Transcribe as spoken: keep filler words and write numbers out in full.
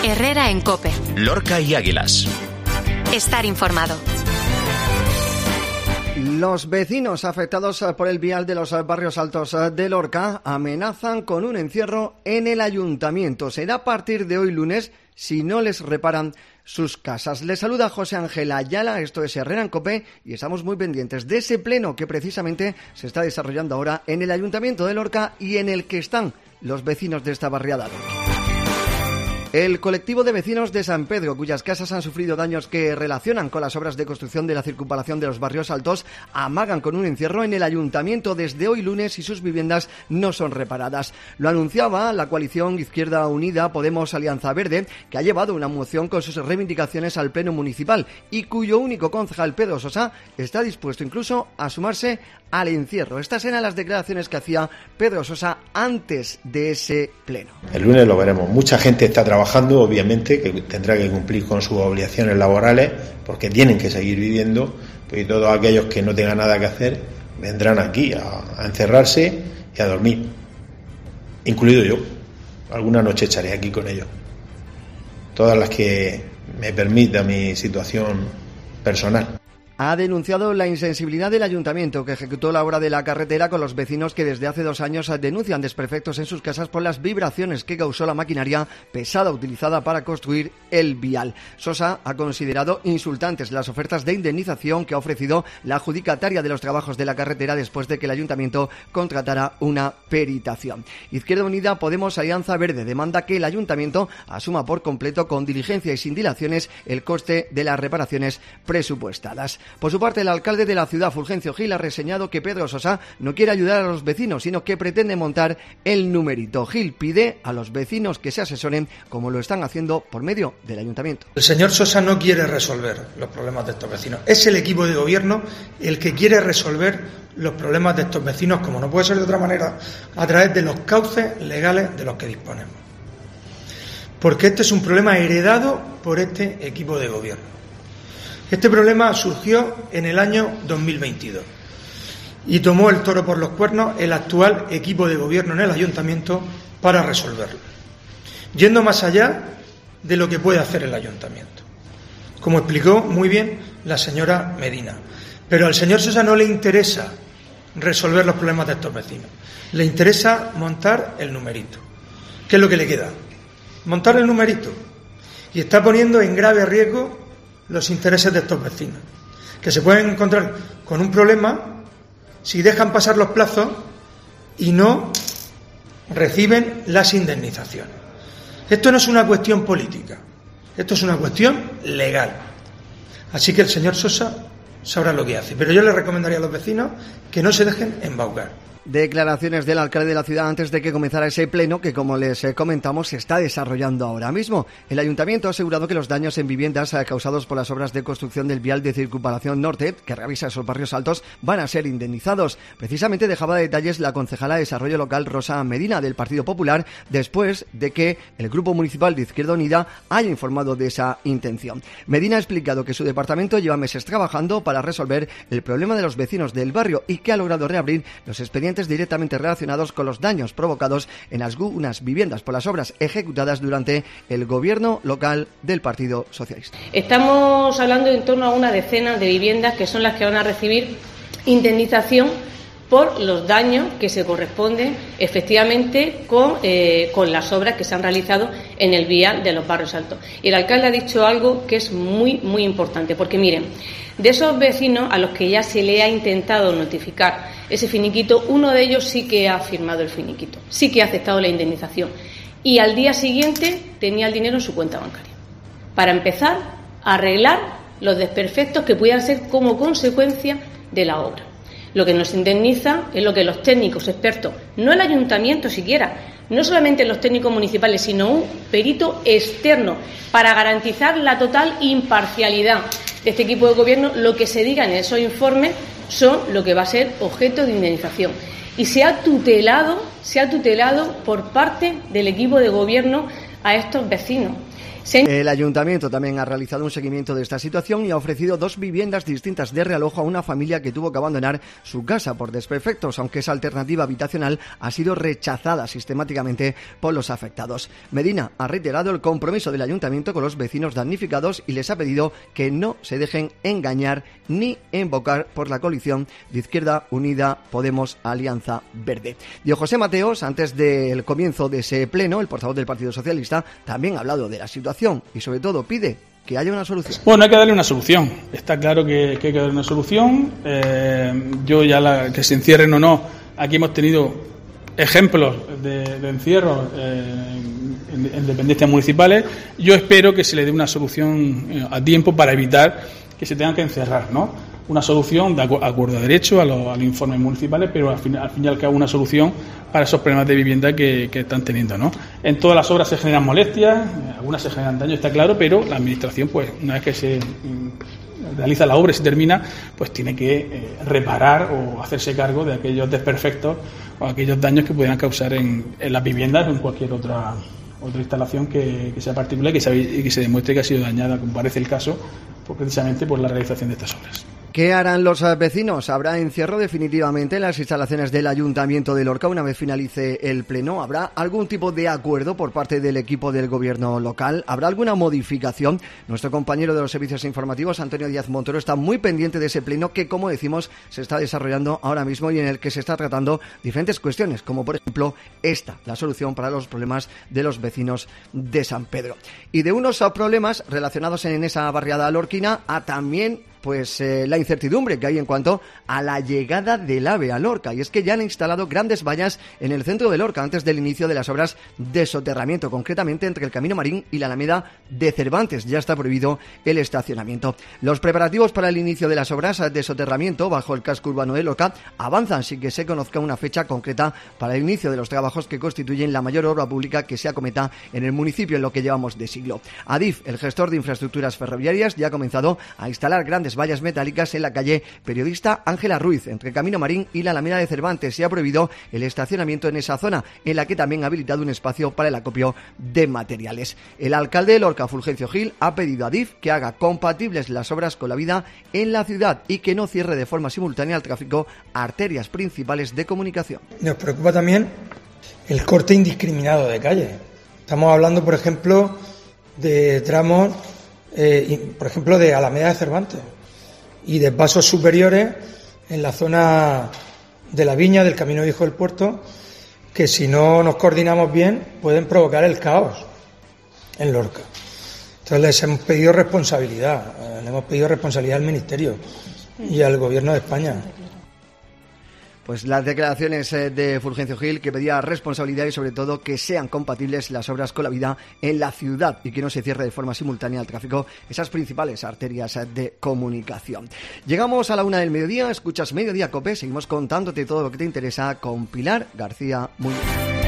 Herrera en COPE. Lorca y Águilas. Estar informado. Los vecinos afectados por el vial de los barrios altos de Lorca amenazan con un encierro en el ayuntamiento. Será a partir de hoy lunes si no les reparan sus casas. Les saluda José Ángel Ayala, esto es Herrera en COPE y estamos muy pendientes de ese pleno que precisamente se está desarrollando ahora en el ayuntamiento de Lorca y en el que están los vecinos de esta barriada. El colectivo de vecinos de San Pedro, cuyas casas han sufrido daños que relacionan con las obras de construcción de la circunvalación de los barrios altos, amagan con un encierro en el ayuntamiento desde hoy lunes si sus viviendas no son reparadas. Lo anunciaba la coalición Izquierda Unida Podemos Alianza Verde, que ha llevado una moción con sus reivindicaciones al pleno municipal y cuyo único concejal, Pedro Sosa, está dispuesto incluso a sumarse al encierro. Estas eran las declaraciones que hacía Pedro Sosa antes de ese pleno. El lunes lo veremos. Mucha gente está trabajando, obviamente, que tendrá que cumplir con sus obligaciones laborales porque tienen que seguir viviendo, pues, y todos aquellos que no tengan nada que hacer vendrán aquí a, a encerrarse y a dormir, incluido yo. Alguna noche echaré aquí con ellos, todas las que me permita mi situación personal. Ha denunciado la insensibilidad del ayuntamiento que ejecutó la obra de la carretera con los vecinos que desde hace dos años denuncian desperfectos en sus casas por las vibraciones que causó la maquinaria pesada utilizada para construir el vial. Sosa ha considerado insultantes las ofertas de indemnización que ha ofrecido la adjudicataria de los trabajos de la carretera después de que el ayuntamiento contratara una peritación. Izquierda Unida Podemos Alianza Verde demanda que el ayuntamiento asuma por completo con diligencia y sin dilaciones el coste de las reparaciones presupuestadas. Por su parte, el alcalde de la ciudad, Fulgencio Gil, ha reseñado que Pedro Sosa no quiere ayudar a los vecinos, sino que pretende montar el numerito. Gil pide a los vecinos que se asesoren, como lo están haciendo por medio del ayuntamiento. El señor Sosa no quiere resolver los problemas de estos vecinos. Es el equipo de gobierno el que quiere resolver los problemas de estos vecinos, como no puede ser de otra manera, a través de los cauces legales de los que disponemos. Porque este es un problema heredado por este equipo de gobierno. Este problema surgió en el año dos mil veintidós y tomó el toro por los cuernos el actual equipo de gobierno en el ayuntamiento para resolverlo, yendo más allá de lo que puede hacer el ayuntamiento, como explicó muy bien la señora Medina. Pero al señor Sosa no le interesa resolver los problemas de estos vecinos, le interesa montar el numerito. ¿Qué es lo que le queda? Montar el numerito. Y está poniendo en grave riesgo los intereses de estos vecinos, que se pueden encontrar con un problema si dejan pasar los plazos y no reciben las indemnizaciones. Esto no es una cuestión política, esto es una cuestión legal. Así que el señor Sosa sabrá lo que hace, pero yo le recomendaría a los vecinos que no se dejen embaucar. Declaraciones del alcalde de la ciudad antes de que comenzara ese pleno que, como les comentamos, se está desarrollando ahora mismo. El ayuntamiento ha asegurado que los daños en viviendas causados por las obras de construcción del vial de circunvalación norte, que realiza esos barrios altos, van a ser indemnizados. Precisamente dejaba detalles la concejala de Desarrollo Local, Rosa Medina, del Partido Popular, después de que el Grupo Municipal de Izquierda Unida haya informado de esa intención. Medina ha explicado que su departamento lleva meses trabajando para resolver el problema de los vecinos del barrio y que ha logrado reabrir los expedientes directamente relacionados con los daños provocados en algunas viviendas por las obras ejecutadas durante el gobierno local del Partido Socialista. Estamos hablando en torno a una decena de viviendas que son las que van a recibir indemnización por los daños que se corresponden efectivamente con, eh, con las obras que se han realizado en el vial de los barrios altos. Y el alcalde ha dicho algo que es muy, muy importante, porque miren, de esos vecinos a los que ya se le ha intentado notificar ese finiquito, uno de ellos sí que ha firmado el finiquito, sí que ha aceptado la indemnización y al día siguiente tenía el dinero en su cuenta bancaria para empezar a arreglar los desperfectos que pudieran ser como consecuencia de la obra. Lo que nos indemniza es lo que los técnicos expertos, no el ayuntamiento siquiera, no solamente los técnicos municipales, sino un perito externo para garantizar la total imparcialidad de este equipo de gobierno. Lo que se diga en esos informes son lo que va a ser objeto de indemnización. Y se ha tutelado, se ha tutelado por parte del equipo de gobierno a estos vecinos. El ayuntamiento también ha realizado un seguimiento de esta situación y ha ofrecido dos viviendas distintas de realojo a una familia que tuvo que abandonar su casa por desperfectos, aunque esa alternativa habitacional ha sido rechazada sistemáticamente por los afectados. Medina ha reiterado el compromiso del ayuntamiento con los vecinos damnificados y les ha pedido que no se dejen engañar ni invocar por la coalición de Izquierda Unida Podemos Alianza Verde. Diego José Mateos, antes del comienzo de ese pleno, el portavoz del Partido Socialista, también ha hablado de la situación y sobre todo pide que haya una solución. Bueno, hay que darle una solución. Está claro que, que hay que darle una solución. Eh, yo ya la, que se encierren o no, aquí hemos tenido ejemplos de, de encierro eh, en, en dependencias municipales. Yo espero que se le dé una solución eh, a tiempo para evitar que se tengan que encerrar, ¿no? Una solución de acuerdo a derecho a, lo, a los informes municipales, pero al fin, al fin y al cabo una solución para esos problemas de vivienda que, que están teniendo, ¿no? En todas las obras se generan molestias, algunas se generan daños, está claro, pero la administración, pues una vez que se mm, realiza la obra y se termina, pues tiene que eh, reparar o hacerse cargo de aquellos desperfectos o aquellos daños que pudieran causar en, en las viviendas o en cualquier otra otra instalación que, que sea particular y que, se, y que se demuestre que ha sido dañada, como parece el caso, pues precisamente por la realización de estas obras. ¿Qué harán los vecinos? ¿Habrá encierro definitivamente en las instalaciones del Ayuntamiento de Lorca una vez finalice el pleno? ¿Habrá algún tipo de acuerdo por parte del equipo del gobierno local? ¿Habrá alguna modificación? Nuestro compañero de los servicios informativos, Antonio Díaz Montero, está muy pendiente de ese pleno que, como decimos, se está desarrollando ahora mismo y en el que se está tratando diferentes cuestiones, como por ejemplo esta, la solución para los problemas de los vecinos de San Pedro. Y de unos problemas relacionados en esa barriada lorquina a también pues eh, la incertidumbre que hay en cuanto a la llegada del AVE a Lorca. Y es que ya han instalado grandes vallas en el centro de Lorca antes del inicio de las obras de soterramiento, concretamente entre el Camino Marín y la Alameda de Cervantes. Ya está prohibido el estacionamiento. Los preparativos para el inicio de las obras de soterramiento bajo el casco urbano de Lorca avanzan sin que se conozca una fecha concreta para el inicio de los trabajos que constituyen la mayor obra pública que se acometa en el municipio en lo que llevamos de siglo. Adif, el gestor de infraestructuras ferroviarias, ya ha comenzado a instalar grandes vallas metálicas en la calle Periodista Ángela Ruiz, entre Camino Marín y la Alameda de Cervantes. Se ha prohibido el estacionamiento en esa zona, en la que también ha habilitado un espacio para el acopio de materiales. El alcalde de Lorca, Fulgencio Gil, ha pedido a Adif que haga compatibles las obras con la vida en la ciudad y que no cierre de forma simultánea el tráfico a arterias principales de comunicación. Nos preocupa también el corte indiscriminado de calles. Estamos hablando, por ejemplo, de tramos, eh, por ejemplo, de Alameda de Cervantes y de pasos superiores en la zona de la Viña, del Camino Viejo del Puerto, que si no nos coordinamos bien pueden provocar el caos en Lorca. Entonces les hemos pedido responsabilidad, eh, le hemos pedido responsabilidad al Ministerio y al Gobierno de España. Pues las declaraciones de Fulgencio Gil, que pedía responsabilidad y sobre todo que sean compatibles las obras con la vida en la ciudad y que no se cierre de forma simultánea el tráfico esas principales arterias de comunicación. Llegamos a la una del mediodía, escuchas Mediodía Cope, seguimos contándote todo lo que te interesa con Pilar García Muñoz.